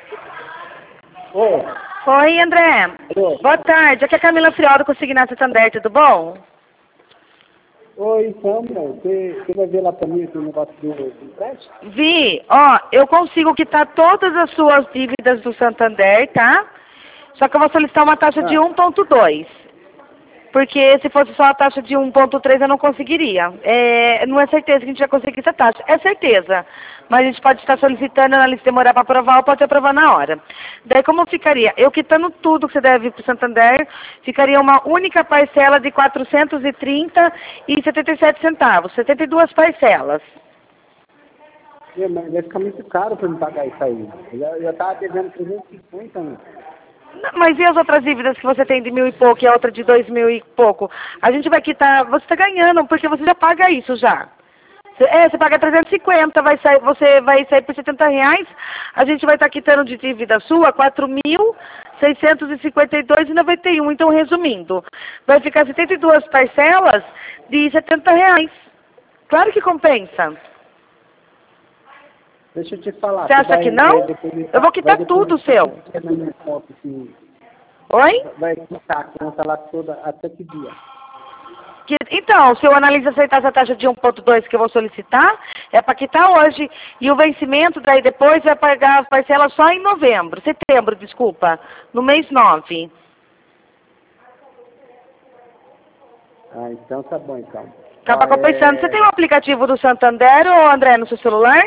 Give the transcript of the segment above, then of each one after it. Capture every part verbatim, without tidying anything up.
Oi. Oi, André. Oi. Boa tarde. Aqui é a Camila Friol do Consignado Santander, tudo bom? Oi, então, meu, você, você vai ver lá pra mim esse negócio do, do empréstimo? Vi, ó, eu consigo quitar todas as suas dívidas do Santander, tá? Só que eu vou solicitar uma taxa de Ah, um ponto dois. Porque se fosse só a taxa de um ponto três eu não conseguiria. É, não é certeza que a gente vai conseguir essa taxa. É certeza. Mas a gente pode estar solicitando, a analista demorar para aprovar ou pode aprovar na hora. Daí como ficaria? Eu quitando tudo que você deve para o Santander, ficaria uma única parcela de quatrocentos e trinta e setenta e sete centavos. setenta e duas parcelas. é, mas vai ficar muito caro pra me pagar isso aí. Eu já, eu já tava devendo trezentos e cinquenta, meu. Não, mas e as outras dívidas que você tem de mil e pouco e a outra de dois mil e pouco? A gente vai quitar, você está ganhando, porque você já paga isso já. Cê- É, você paga trezentos e cinquenta, vai sair, você vai sair por setenta reais, a gente vai estar quitando de dívida sua quatro mil seiscentos e cinquenta e dois reais e noventa e um. Então, resumindo, vai ficar setenta e duas parcelas de setenta reais. Claro que compensa. Deixa eu te falar. Você acha vai, que vai não? depositar, Eu vou vai quitar tudo depositar seu. na minha conta, assim, Oi? vai quitar a conta lá toda até que dia? Que- Então, se eu analisar aceitar essa taxa de um ponto dois que eu vou solicitar, é para quitar hoje. E o vencimento daí depois vai pagar as parcelas só em novembro, setembro, desculpa, no mês nove. Ah, então tá bom, então. Acaba Ó, compensando. Você tem o é... aplicativo do Santander, ou André, no seu celular?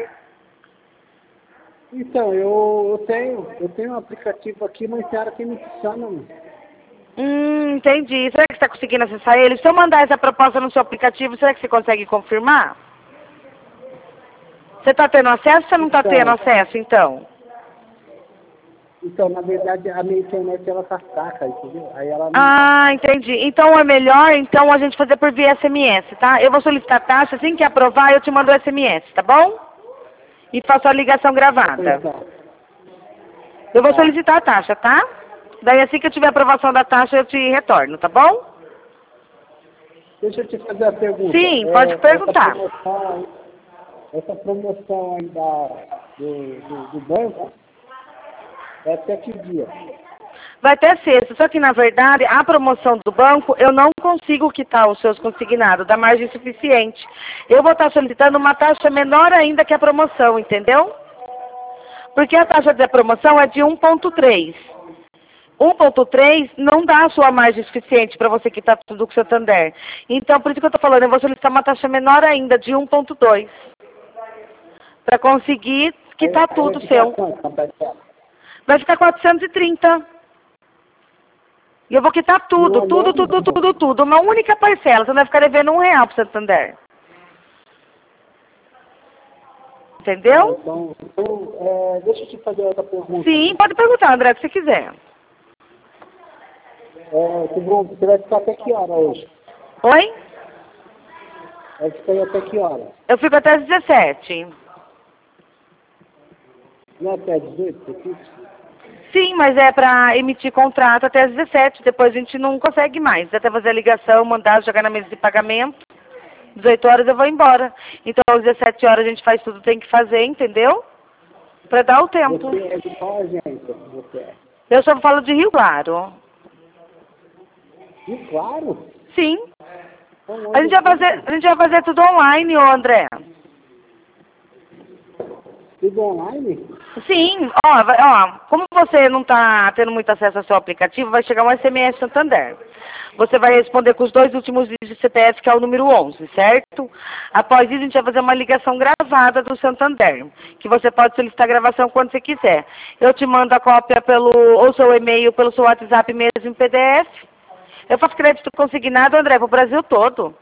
Então, eu, eu tenho, eu tenho um aplicativo aqui, mas tem hora que não funciona, meu. Hum, entendi. Será que você está conseguindo acessar ele? Se eu mandar essa proposta no seu aplicativo, será que você consegue confirmar? Você está tendo acesso ou você não está tendo Então, acesso, então? então, na verdade, a minha internet, ela tá fraca, entendeu? Aí ela não tá... Ah, entendi. Então é melhor então a gente fazer por via S M S, tá? Eu vou solicitar a taxa, assim que aprovar eu te mando o S M S, tá bom? E faço a ligação gravada. Então, Eu vou tá. solicitar a taxa, tá? Daí assim que eu tiver aprovação da taxa eu te retorno, tá bom? Deixa eu te fazer a pergunta. Sim, pode É, essa perguntar. promoção aí, essa promoção aí da, do, do, do banco, é até que dia? Vai até sexta, só que na verdade a promoção do banco eu não consigo quitar os seus consignados da margem suficiente. Eu vou estar solicitando uma taxa menor ainda que a promoção, entendeu? Porque a taxa de promoção é de um ponto três. um ponto três não dá a sua margem suficiente para você quitar tudo com o Santander. Então, por isso que eu estou falando, eu vou solicitar uma taxa menor ainda, de um ponto dois. Para conseguir Aí, quitar aí vai tudo ficar seu. quanto, na parcela? Vai ficar quatrocentos e trinta. E eu vou quitar tudo, Não é tudo, mesmo? tudo, tudo, tudo. Uma única parcela. Você não vai ficar devendo um real para o Santander. Ah, Entendeu? então, então é, deixa eu te fazer outra pergunta. Sim, pode perguntar, André, o que você quiser. É, você vai você vai ficar até que hora hoje? Oi? Vai ficar aí até que hora? Eu fico até às dezessete. Não é até dezoito, você fica? Sim, mas é para emitir contrato até às dezessete. Depois a gente não consegue mais. Até fazer a ligação, mandar, jogar na mesa de pagamento. dezoito horas eu vou embora. Então às dezessete horas a gente faz tudo que tem que fazer, entendeu? Para dar o tempo. Você é de qual agência que você é? Eu só falo de Rio Claro. E claro, Sim. então, A gente vai fazer, a gente vai fazer tudo online, ô André. tudo online? Sim, ó, vai- ó, como você não está tendo muito acesso ao seu aplicativo, vai chegar um S M S Santander. Você vai responder com os dois últimos dígitos do C P F, que é o número onze, certo? Após isso, a gente vai fazer uma ligação gravada do Santander, que você pode solicitar a gravação quando você quiser. Eu te mando a cópia pelo, ou seu e-mail, pelo seu WhatsApp mesmo em P D F. Eu faço crédito consignado, André, para o Brasil todo.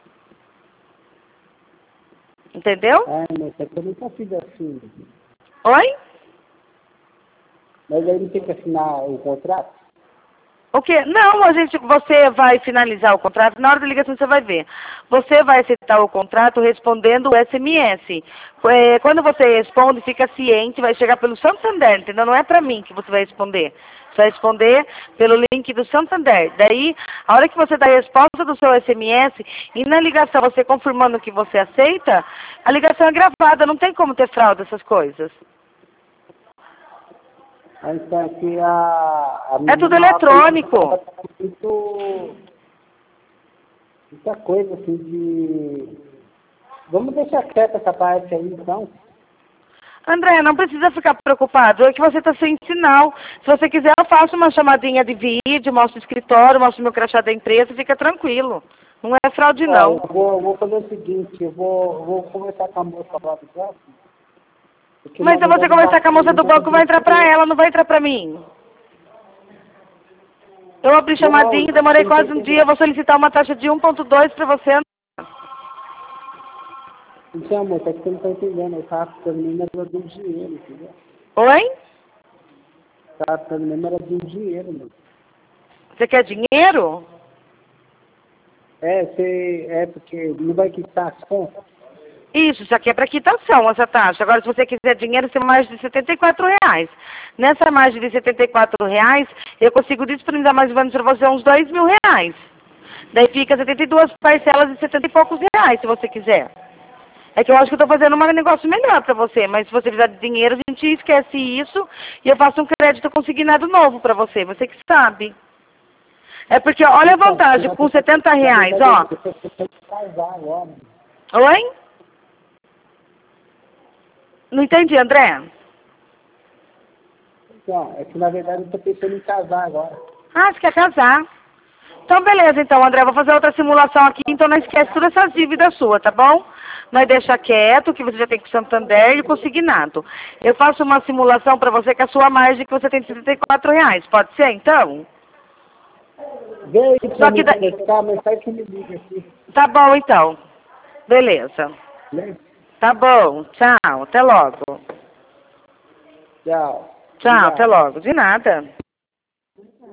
Entendeu? Ah, mas é que eu nunca fiz assim. Oi? Mas aí não tem que assinar o contrato? O quê? Não, a gente, você vai finalizar o contrato, na hora da ligação você vai ver. Você vai aceitar o contrato respondendo o S M S. É, quando você responde, fica ciente, vai chegar pelo Santander, entendeu? Não é para mim que você vai responder. Você vai responder pelo link do Santander. Daí, a hora que você dá a resposta do seu S M S, e na ligação você confirmando que você aceita, a ligação é gravada, não tem como ter fraude essas coisas. Então, aqui a... a É tudo menina lá eletrônico. tá muito... Muita coisa, assim, de... Vamos deixar quieta essa parte aí, então. André, não precisa ficar preocupado, é que você está sem sinal. Se você quiser, eu faço uma chamadinha de vídeo, mostro o escritório, mostro meu crachá da empresa, fica tranquilo. Não é fraude, Ó, não. eu vou, eu vou fazer o seguinte, eu vou, eu vou conversar com a moça lá do banco. porque, Mas na se você verdade, conversar com a moça do tá- banco, vai entrar pra ela, não vai entrar pra mim. Eu abri Não, chamadinha, demorei não tô quase um dia, vou solicitar uma taxa de um ponto dois pra você. Então, amor, tá que você não tá entendendo. Eu tava ficando mesmo era do dinheiro, entendeu? Oi? Tava ficando mesmo era do dinheiro, mano. Você quer dinheiro? É, você, é porque não vai quitar as contas. Isso, isso aqui é para quitação, essa taxa. Agora, se você quiser dinheiro, tem mais de setenta e quatro reais. Nessa margem de setenta e quatro reais, eu consigo disponibilizar mais ou menos para você uns dois mil reais. Daí fica setenta e duas parcelas de setenta e poucos reais, se você quiser. É que eu acho que eu estou fazendo um negócio melhor para você, mas se você precisar de dinheiro, a gente esquece isso e eu faço um crédito consignado novo para você, você que sabe. É porque, olha a Então, vantagem, na com verdade, setenta na reais, verdade, ó. eu tô tentando casar agora. Oi? Não entendi, André. Então, é que na verdade eu tô pensando em casar agora. Ah, você quer casar? Então, beleza, então, André, vou fazer outra simulação aqui, então não esquece todas essas dívidas suas, tá bom? Nós deixa quieto, que você já tem com o Santander e o consignado. Eu faço uma simulação para você com a sua margem, que você tem de setenta e quatro reais, pode ser, então? Vê aí Só pra que me da... conectar, mas sai que me liga aqui. Tá bom, então. Beleza. Né? Tá bom, tchau, até logo. Tchau. Tchau, até Obrigado. logo. De nada.